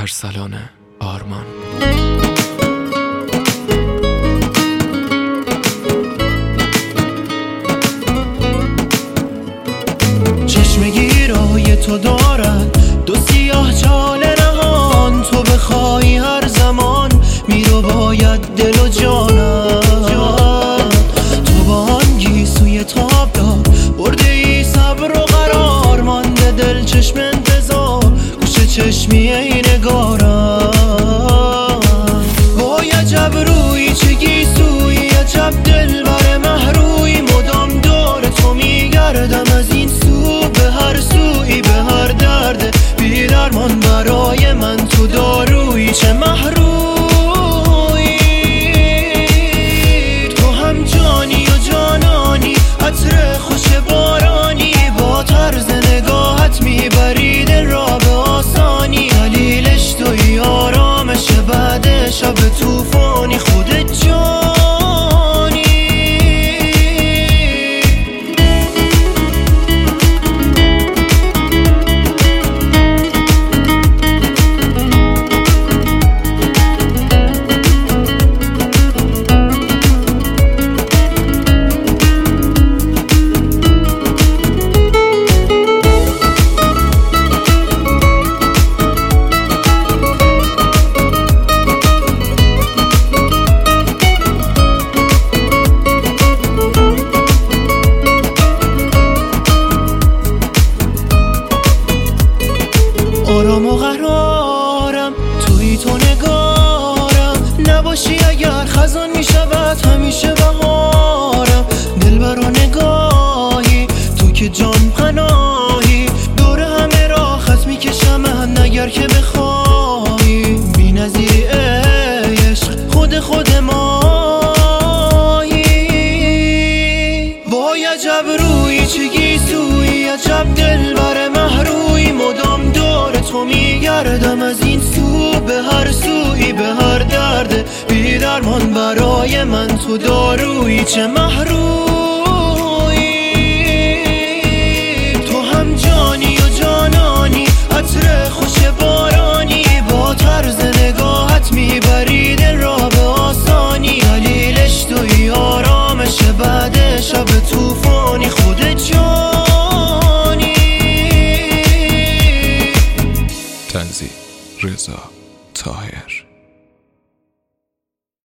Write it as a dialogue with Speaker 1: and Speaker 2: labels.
Speaker 1: ارسلان آرمان.
Speaker 2: چشمگیرای تو دارد دو سیاه چاله نهان، تو بخوای هر زمان میرو باید دل و جانم. تو با آن گیسوی تاب دار برده ای صبر و قرار، مانده دل چشم انتظار گوشه چشمی ای نگارم. وای عجب روی چه گیسوی، عجب دل بر محروی، مدام دور تو میگردم از این سو به هر سوی، به هر درد بی درمان برای من تو دارویی. چه محروی تو، هم جانی و جانانی، عطر خوش بارانی، با طرز نگاهت میبری دل را به آسانی. دلیلش توی آرامش بعد شب طوفانی، خودت جانی. آرام و قرارم توی تو نگارم، نباشی اگر خزان میشود همیشه بهارم. دلبر و نگاهی تو که جان پناهی، دور همه را خط میکشم من اگر که بخواهی. بی نظیری عشق خود ماهی. وای عجب روی چه گیسوی، عجب دل بر محروی، مدام تو میگردم از این سو به هر سوی، به هر درد بی درمان برای من تو دارویی. چه محروی تو، هم جانی و جانانی، عطر خوش بارانی، با طرز نگاهت میبری دل را به آسانی. دلیلش توی آرامش بعد شب طوفانی، خودت جانی.
Speaker 1: تنزیل رضا طاهر.